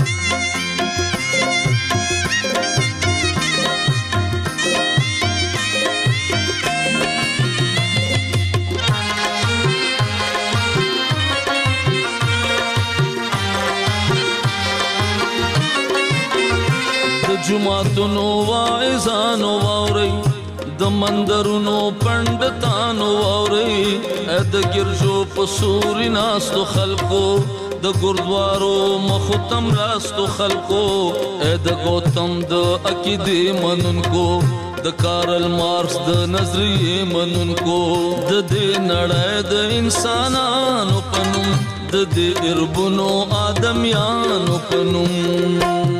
جمعتونو واعظانو واوري د مندرونو پندتانو واوري د ګرځو په سوري ناستو خلکو د ګردوارو مختم راستو خلقو اے د گوتم د عقیدې منونکو د کارل مارکس د نظریې منونکو د دې نړۍ د انسانانو پنوم د دې اربونو آدمیانو پنوم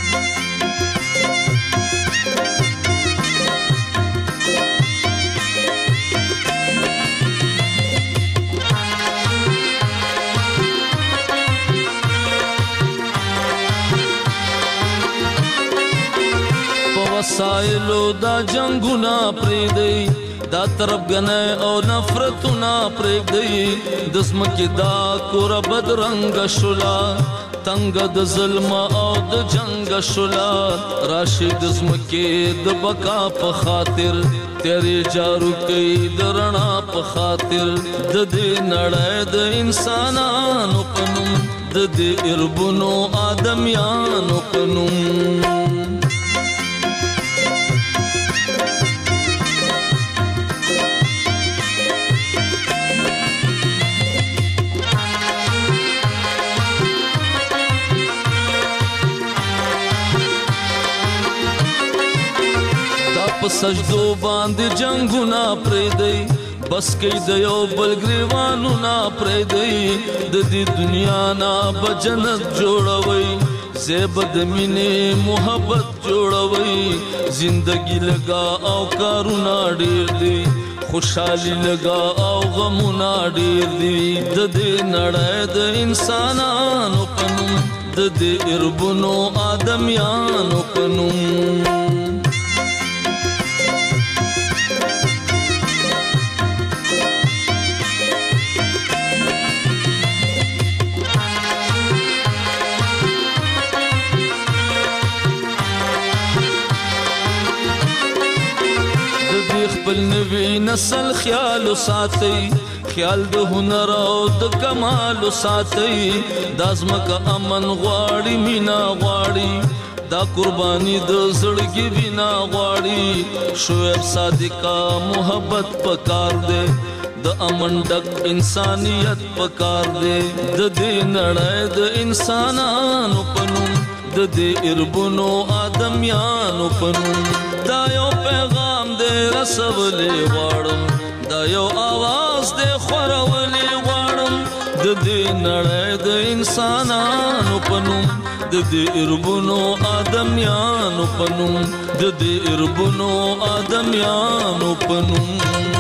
وسایلو دا جنگونا پریدی دا طرفګنۍ او نفرتونا پریدی دسمکی دا کور بدرنګ شولا تنگ د ظلم او د جنگ شولا راشي دسمکی د بقا په خاطر تیری جارو کوي د رڼا په خاطر د دې نړۍ د انسانانو پنوم د دې اربونو آدمیانو پنوم سجدو باندې جنگونا پریدی بس کئی د یو بل گریوانو نا پریدی د دې دنیا نا بجنت جوړوي زیب د مینې محبت جوړوي زندگی لگا او کارونا ډیر دی خوشحالی لگا او غمونا ډیر دی د دې نړۍ د انسانانو پنوم د دې اربونو آدمیانو پنوم خپل نوی نسل خیال ساتي خیال د هنر او د کمال ساتي دازمک امن غواړي مینا غواړي دا قرباني د زړګي وینا غواړي شعیب صادقا محبت پکار دے د امن ډک انسانیت پکار دے د دې نړۍ د انسانانو پنوم د دې اربونو آدمیانو پنوم دا یو پیغام دے رسولې غواړم دا یو आवाज دے خورولې غواړم د دې نړۍ د انسانانو پنوم د دې اربونو آدمیانو پنوم د دې اربونو آدمیانو پنوم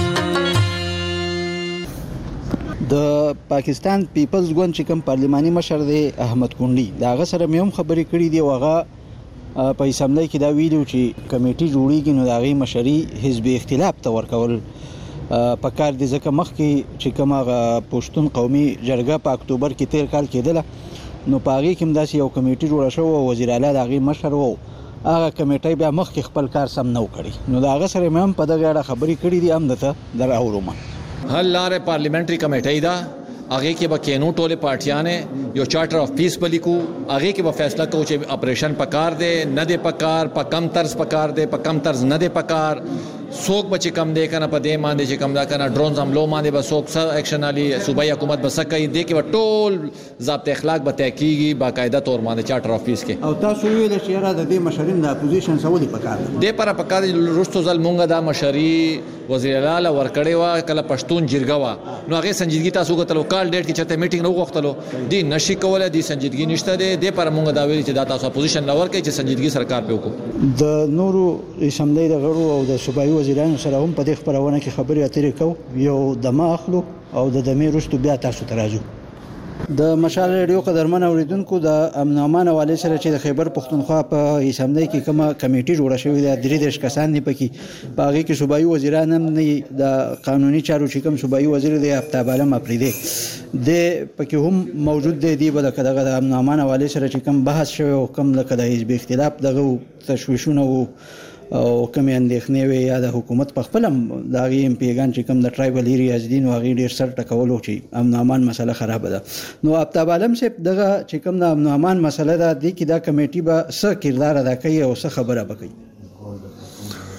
د پاکستان پیپلز ګوند چې کوم پارلماني مشر دی احمد کونډي دا هغه سره مې هم خبرې کړې دي او هغه په اسمبلی کې دا ویلو چې کمیټي جوړیږي نو د هغې مشري حزب اختلاف ته ورکول پکار دي ځکه مخکې چې کوم هغه پښتون قومي جرګه په اکتوبر کې تیر کال کېدله نو په هغې کې هم داسې یو کمیټي جوړه شوه او وزیر اعلی د هغې مشر و هغه کمیټۍ بیا مخکې خپل کار سم نه و کړی نو د هغه سره مې هم په دغه اړه خبرې کړې دي هم درته در اورم حل لارې پارلیمنټري کمیټۍ ده هغه کې به کینو ټوله پارټیانه یو چارټر اف پیس بلیکو هغه کې به فیصله کوو چې اپریشن پکار دی نه دی پکار په کم طرز پکار دی په کم طرز نه دی پکار څوک به چې کم دی کنه په دې باندې چې کم دا کنه ډرونز حملو باندې به څوک څه اکشن علي صوبایي حکومت به څه کوي دې کې به ټول ضابط اخلاق به طے کیږي باقاعده تور باندې چارټر اف پیس کې او تاسو ویل چې را د دې مشرین د اپوزیشن سعودي پکار دی پر پکار رستو ځل مونږه دا مشري وزیر اعلی ورکړې وا کله پښتون جرګه وا نو هغه سنجیدګي تاسو کو تل کال ډیټ کې چته میټینګ نو غوښتلو دی نشي کوله دی سنجیدګي نشته دی د پر مونږه دا ویل چې دا تاسو اپوزیشن لور کوي چې سنجیدګي سرکار په وکړو د نورو اسمبلی د غړو او د صوبایي وزیرانو سره هم په دې خبرونه کې خبرې اترې کوو یو دمه اخلو او د دمې وروسته بیا تاسو ته راځو د مشال ریډیو قدرمن اوریدونکو د امن امان حواله سره چې د خیبر پښتونخوا په اسمبلی کې کومه کمیټي جوړه شوې ده 3 کسان نه پکې په هغه کې صوبایي وزیران هم نه د قانوني چارو چې کوم صوبایي وزیر دی افتاب عالم افریدي د پکې هم موجود دی بل کده د امن امان حواله سره چې کوم بحث شوی او کوم لکه د حزب اختلاف دغه تشویشونه او کوم اندېښنې وي یا د حکومت په خپل د هغې ام پیګان چې کوم د ټرایبل ایریاز دي نو هغې ډېر سر ټکولو چې امن امان مسله خرابه ده نو افتاب عالم صاحب دغه چې کوم د امن امان مسله ده دې کې دا کمیټي به څه کردار ادا کوي او څه خبره به کوي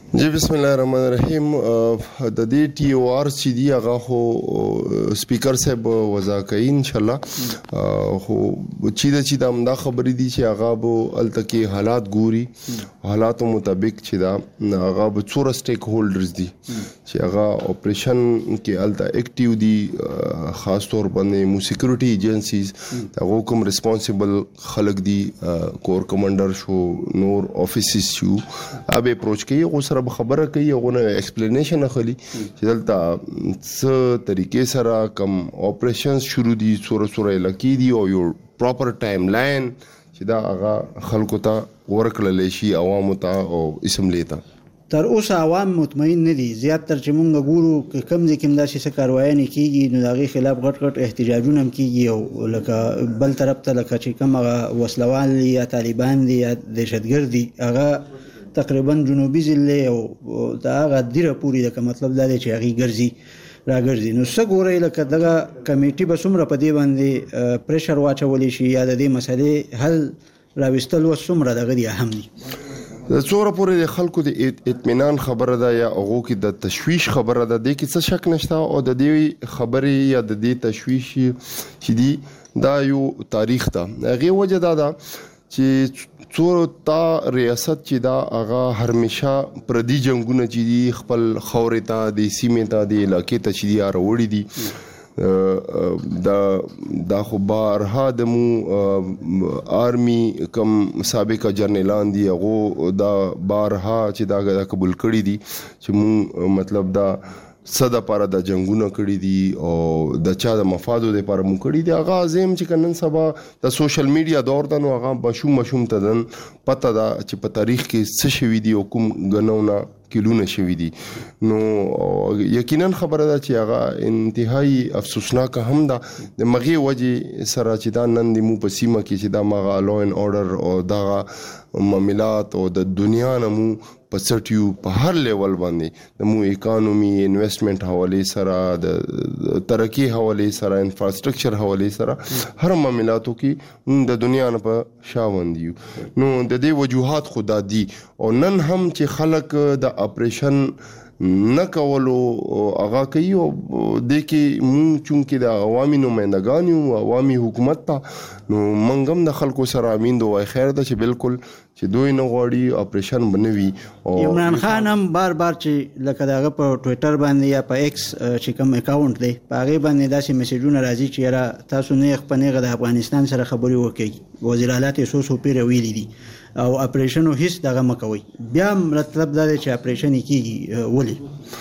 جی بسم الله الرحمن الرحیم. د دې ټي او آر چې دی هغه خو سپیکر صاحب وضع کوي ان شاء الله. خو چې دا همدا خبرې دي چې هغه به التکی حالات ګوري، حالاتو مطابق چې دا هغه به څوره سټیک هولډرز دي چې هغه اپریشن کې الته اکټیو دي، خاص طور باندې مو سکیورټي ایجنسیز هغه کوم ریسپانسیبل خلک دي، کور کمانډر شو، نور افیسز شو، ابه اپروچ کوي او سره خبره کوي، غوونه ایکسپلینیشن اخلي چې دلته څه طریقې سره کوم اپریشنز شروع دي، څوره لکی دي او یو پراپر ټایم لاین چې دا هغه خلکو ته ورکړل شي، عوامو ته او اسمبلی ته. تر اوسه عوام مطمئن نه دي. زیاتره چې مونږ ګورو کم ځکه داسې څه کاروایي کیږي نو دغه خلاف غټ احتجاجونه هم کیږي، او لکه بل طرف ته لکه چې کوم وسلوال یا طالبان دي یا دهشتګرد دي هغه تقریبا جنوبي ضلع او دا هغه دیره پوری د مطلب دا دی چې هغه راګرځي. نو څه ګورئ لکه دغه کمیټي به څومره په دې باندې پریشر واچولی شي یا د دې مسلې حل راوستل څومره دغه دی اهم دي؟ څوره پورې د خلکو د اطمینان خبره ده یا هغو کې د تشویش خبره ده، دې کې څه شک نشته. او د دې خبرې یا د دې تشویش چې دی دا یو تاریخ ده. هغې وجه دا ده چې څو تا ریاست چې دا هغه همیشه پردي جنگونه چې دي خپل خورې ته د سیمې ته د علاقې ته چې دي راوړي دي، دا خو بارها د مو آرمی کم سابقه جرنیلان دي هغه دا بارها چې دا قبول کړي دي چې مو مطلب دا صدا پاره د جنگونه کړی دي او د چا د مفادو لپاره مو کړی دي. هغه عظیم چې کنن سبا د سوشل میډیا دور ته نو هغه مشوم ته دن پته دا چې په تاریخ کې څه شوي دي او کوم غنونه کلونه شوي دي. نو یقینا خبره ده چې هغه انتهایی افسوسناک هم ده د مغي وجه سره چې دا نن د مو په سیمه کې چې دا مغا لو ان اورډر او دا معاملات او د دنیا نمو په سټیو په هر لیول باندې د مو اکانومي انویسټمنٹ حواله سره د ترقی حواله سره انفراستراکچر حواله سره هر معاملاتو کې د دنیا نه په شاوند یو. نو د دې وجوهات خدا دي او نن هم چې خلک د اپریشن نه کولو هغه کوي او د کې مونږ چونکې د عوامي نمائندګان یو عوامي حکومت ته نو منګم د خلکو سره امین دوه خیر ده چې بالکل چې دوی نه غواړي اپریشن بنوي. او عمران خان هم بار چې لکه دغه په ټوئیټر باندې یا په ایکس چې کوم اکاونټ دی په هغه باندې داسې میسجونه راځي چې یاره تاسو نه خپنه د افغانستان سره خبري وکړي، وزیر اعلی ته سو پیره ویلي دي او اپریشن هیڅ دغه مکوي. بیا مطلب دا دی چې اپریشن کیږي ولی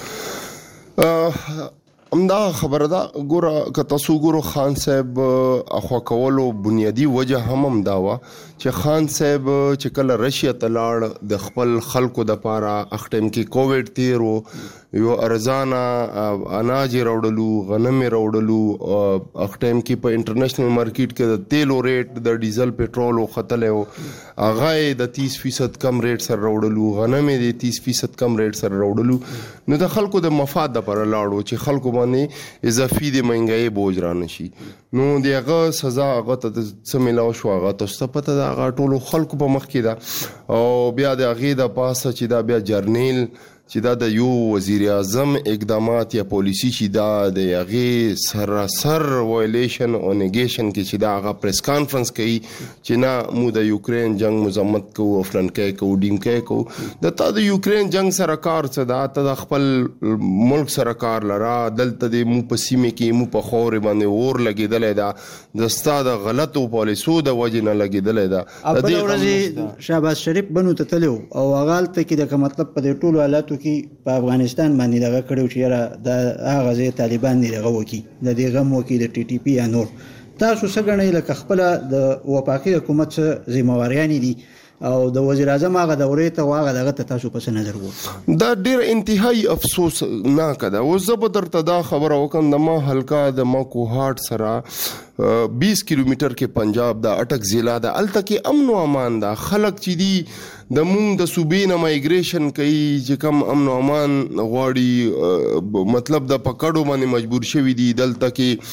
امدا خبره ده. ګوره که تاسو ګورو خان صاحب اخوا کولو بنیادی وجه هم دا و چې خان صاحب چې کله رشیا ته لاړ د خپل خلکو د پاره اختم کې کووډ تیرو یو ارزانا اناج راوړلو، غنم راوړلو، اختم کې په انټرنیشنل مارکیټ کې د تیلو ریټ د ډیزل پټرول او خطل او هغه د 30% کم ریټ سره راوړلو، غنم د 30% کم ریټ سره راوړلو. نو د خلکو د مفاد لپاره لاړو چې خلکو باندې اضافي د مهنګای بوج را نشي. نو دغه سزا هغه ته څه ملاو شو هغه تاسو پته دا هغه ټولو خلکو په مخ کې دا او بیا د هغې د پاسه چې دا بیا جرنیل چې دا د یو وزیر اعظم اقدامات یا پالیسی چې دا د هغې سراسر وایلیشن او نیګیشن کې چې دا هغه پریس کانفرنس کوي چې نه مو د یوکرین جنگ مزمت کوو، فلنکای کوو، ډیمکای کوو. د تا د یوکرین جنگ سره کار څه ده؟ ته د خپل ملک سره کار لره. دلته د مو په سیمې کې مو په خاورې باندې اور لګېدلی ده، د ستا د غلطو پالیسو د وجې نه لګېدلی ده. بله ورځې شهباز شریف بنو ته تللی و او هغه هلته کې د مطلب په دې ټولو حالاتو کې په افغانستان باندې دغه کړی چې یاره د هغه ځای طالبان دي دغه وکړي، د دې غم وکړي، د ټي ټي پي یا نور. تاسو څه ګڼئ لکه خپله د وفاقي حکومت څه ذمهواریانې دي او د وزیر اعظم هغه دورې ته هغه دغه ته تاسو په څه نظر ګورئ؟ دا ډېر انتهایی افسوسناکه ده. اوس زه به درته دا خبره وکړم د ما حلقه د ما کوهاټ سره 20 کیلومتر کې پنجاب دا اټک ضلع ده، هلته کې امن و امان ده. خلک چې دي د مونږ د صوبې نه مایګریشن کوي چې کم امن و امان غواړي، مطلب د پکړو باندې مجبور شوي دي. دلته کې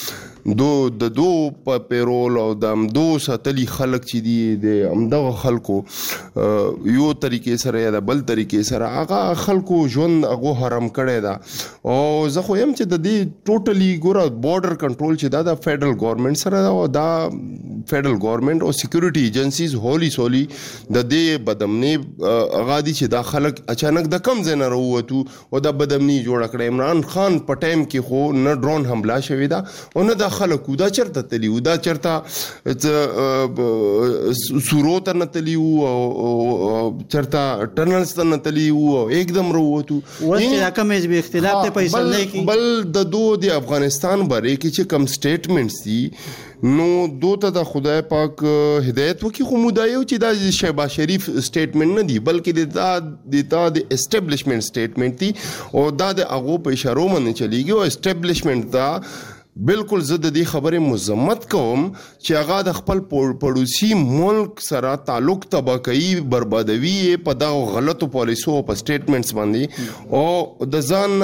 دو په پیرول او د دو ساتلی خلک چې دي د امدغه خلکو یو طریقې سره یا د بل طریقې سره هغه خلکو ژوند هغه حرام کړی دا او زه خو يم چې د دې ټوټلی ګوره بارډر کنټرول چې دا د فدرل ګورنمنت سره دا فدرل ګورنمنت او سکیورټي ایجنسیز هولي سولي د دې بدامني غادي چې دا خلک اچانک د کم ځای نه راووتو او د بدامني جوړ کړ عمران خان په ټایم کې خو نه ډرون حمله شوې ده او نه د خلکو دا چرته تلی و دا چرته سورو ته نه تلی و او چرته ټنلز ته نه تلی و او एकदम وروته ورته کوم حزب اختلاف ته فیصله کی بل د د افغانستان باره کې چې کم سټیټمنټس دي نو دوته د خدای پاک هدایت وکي خو مدایو چې دا شهباز شریف سټیټمنټ نه دی بلکې د اسټابلیشمنت سټیټمنټ دی او دا د هغه په اشاره باندې چلیږي او اسټابلیشمنت دا بالکل زه د دې خبره مذمت کوم چې هغه د خپل پړوسی ملک سره تعلق تباہی بربادوي په دا غلطو پالیسو په سټیټمنټس باندې او د ځان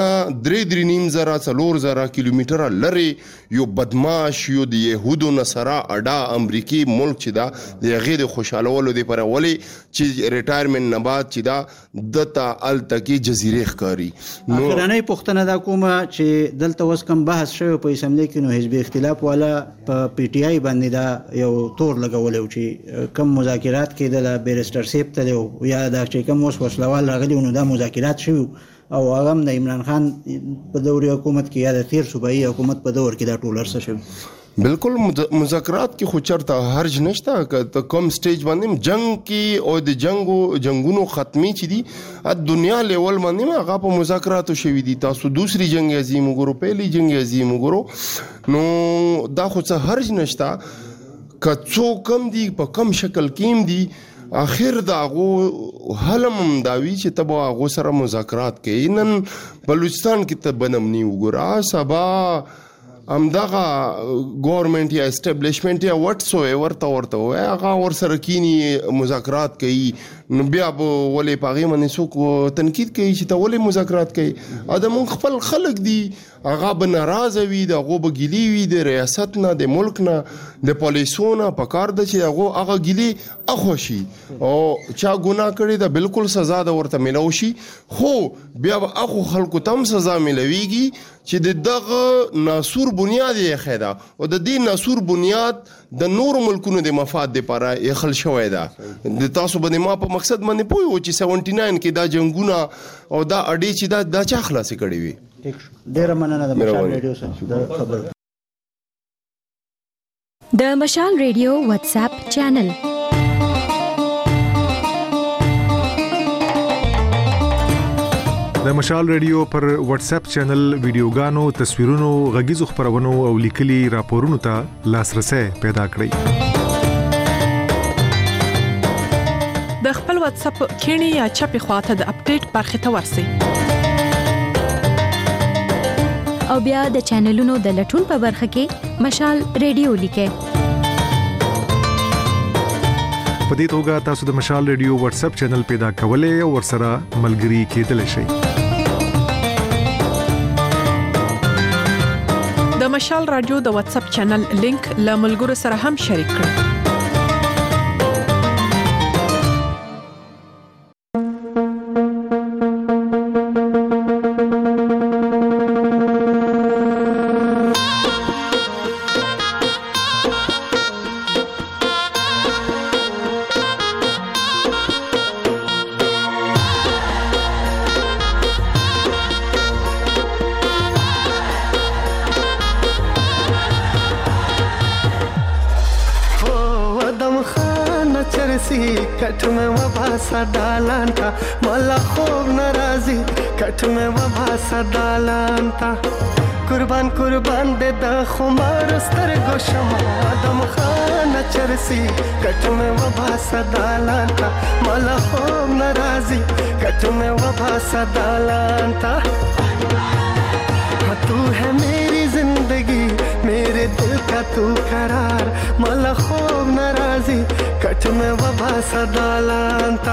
3.5 کیلومتره لري یو بدمعاش یو د يهودو نصارا اډا امریکای ملک چې دا د غیر خوشالولو دی پر اولی چې ریټایرمنټ نه بعد چې دا دتا التکی جزیره ښکاری نو اخرانه پښتنه دا کومه چې دلته وس کم بحث شوی په اسمبلی کې نو حزب اختلاف والا په پی ټی آی باندې دا یو تور لګولو چې کم مذاکرات کېدل بیرستر سیب ته یا دا چې کم اوس وسلوال راغلی نو دا مذاکرات شوی او هغه د عمران خان په دوري حکومت کې یا د تیر صوبایي حکومت په دور کې دا ټول ارسه شوی بالکل مذاکرات کې خو چرته هرج نشته که کوم سټیج باندې جنگ کې او د جنگونو ختمي چي دي د دنیا لیول باندې هغه په مذاکراتو شوی دي تاسو دوسری جنگ عظیم وګورو پهلی جنگ عظیم وګورو نو دا خو څه هرج نشته کڅو کم دي په کم شکل کېم دي اخر دا غو حلم داوی چې تبو غو سره مذاکرات کوي نن بلوچستان کې ته بنمنی وګورا سبا امدغه گورنمنت یا اسټابلیشمنت یا وات سو ورته هغه ور سره کینی مذاکرات کوي نو بیا ولې پاغي منې څوک تنقید کوي چې ته ولې مذاکرات کوي ادم خپل خلک دي هغه به ناراضه وي د هغه به ګیلی وي د ریاست نه د ملک نه د پالیسونو په کار د چې هغه ګیلی اخوشي او چا ګناه کړی دا بالکل سزا د ورته ملو شي خو بیا به اخو خلکو تم سزا ملويږي چې دغه ناسور بنیاد یې خیدا او د دې ناسور بنیاد د نور ملکونو د مفاد لپاره یې خل شوی دا د تاسو باندې ما په مقصد باندې پوي و چې 79 کې دا جنگونه او دا اډي چې دا چا خلاص کړی وي ډیر مننه د مشال ریډیو سره خبر د مشال ریډیو واتس اپ چینل د مشال ریډیو پر واتس اپ چینل ویډیوګانو تصویرونو غږیزو خبرونو او لیکلي راپورونو ته لاسرسي پیدا کړئ د خپل واتس اپ کینی یا چپی خواته د اپډیټ برخه ته ورسی او بیا د چینلونو د لټون په برخه کې مشال ریډیو لیکه په دې توګه تاسو د مشال ریډیو واتس اپ چینل پیدا کولای او ورسره ملګري کېدلی شئ د مشال رادیو د واتس اپ چینل لینک له ملګرو سره هم شریک کړئ कट में वभासा डालांता मला खूब नाराजी कट में वभासा डालांता कुर्बान दे दा खुमार स्तर गोशमा आदम खान चरसी कट में वभासा डालांता मला खूब नाराजी कट में वभासा डालांता तू है मेरी जिंदगी मेरे दिल का तू करार मला खूब नाराजी कट में वबा सदालांता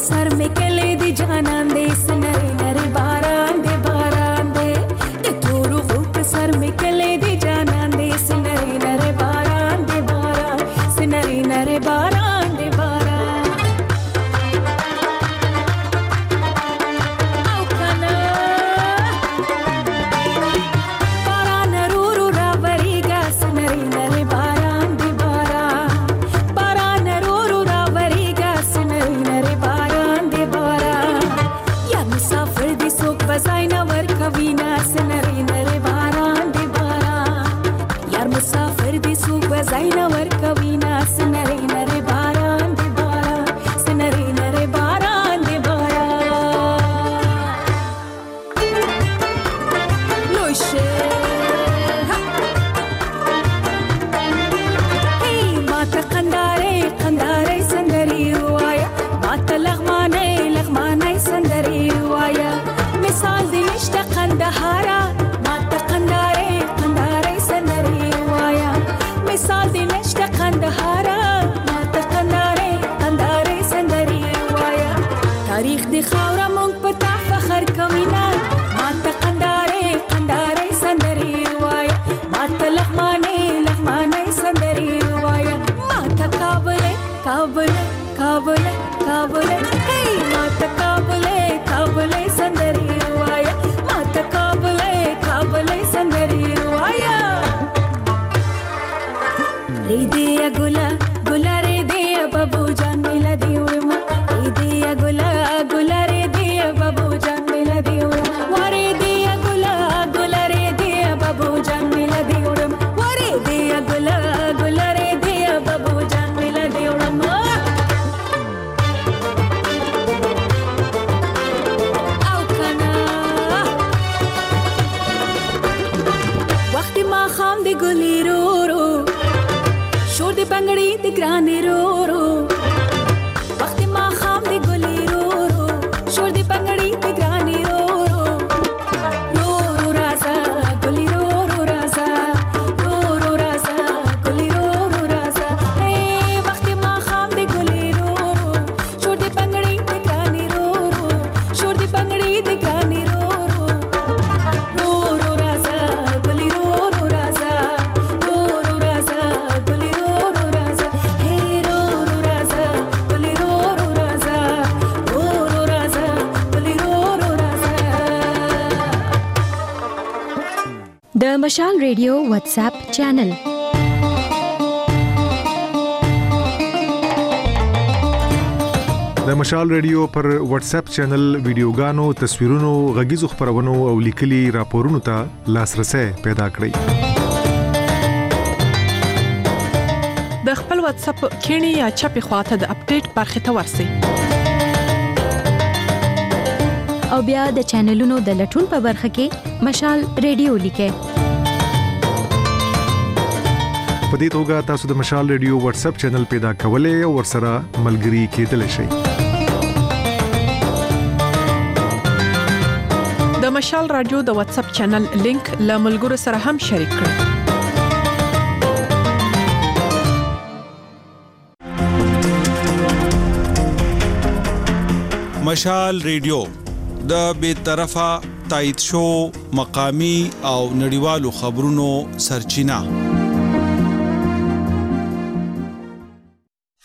سر में कले दी जानन दे सनरे नरे बारान दे ते तोरू खूब सर में कले दी जानन दे सनरे नरे बारान दे सनरे नरे बारान दे Zaina war kavina sinare nare baran de bara sinare nare baran de bara loishe hey mata khandare sandari ruaya mata lagmane sandari ruaya misal din ishta khandahara mata khandare sandari ruaya مثال دی نشته قندهارا ماته قنداره سندري وایا تاریخ دی خاورا مونږ پتا فخر کوینا ماته قنداره سندري وایا ماته لغمانه سندري وایا ماته کابل هی ماته کابل سندري وایا ماته کابل سندري وایا रे दिया गुला रे दिया बाबू जान मिला दियोमा रे दिया गुला रे दिया बाबू जान मिला दियोमा वारे दिया गुला रे दिया बाबू जान मिला दियोमा वारे दिया गुला रे दिया बाबू जान मिला दियोमा आओ कना वक्त मा खाम दे गुली रो शोर दे पंगड़ी दे ग्राने रो वक्त माँ खाम दे गुली रो शोर दे पंगड़ी दे ग्राने रो राजा गुली रो राजा गुली रो राजा वक्त माँ खाम दे गुली रो शोर दे पंगड़ी दे ग्राने रो शोर दे पंगड़ी दे ग्राने रो राजा गुली रो राजा गुली د مشال ریډیو واتس اپ چینل د مشال ریډیو پر واتس اپ چینل ویډیوګانو تصویرونو غږیزو خبرونو او لیکلي راپورونو ته لاسرسي پیدا کړئ د خپل واتس اپ کینی یا چپی خواته د اپډیټ برخه ته ورسی او بیا د چینلونو د لټون په برخه کې مشال ریډیو لیکه په دې توګه تاسو د مشال ریډیو واتس اپ چینل پیدا کولای او ورسره ملګري کېدلی شئ د مشال رادیو د واتس اپ چینل لینک له ملګرو سره هم شریک کړئ مشال ریډیو د بے طرفه تایید شو مقامی او نړیوالو خبرونو سرچینه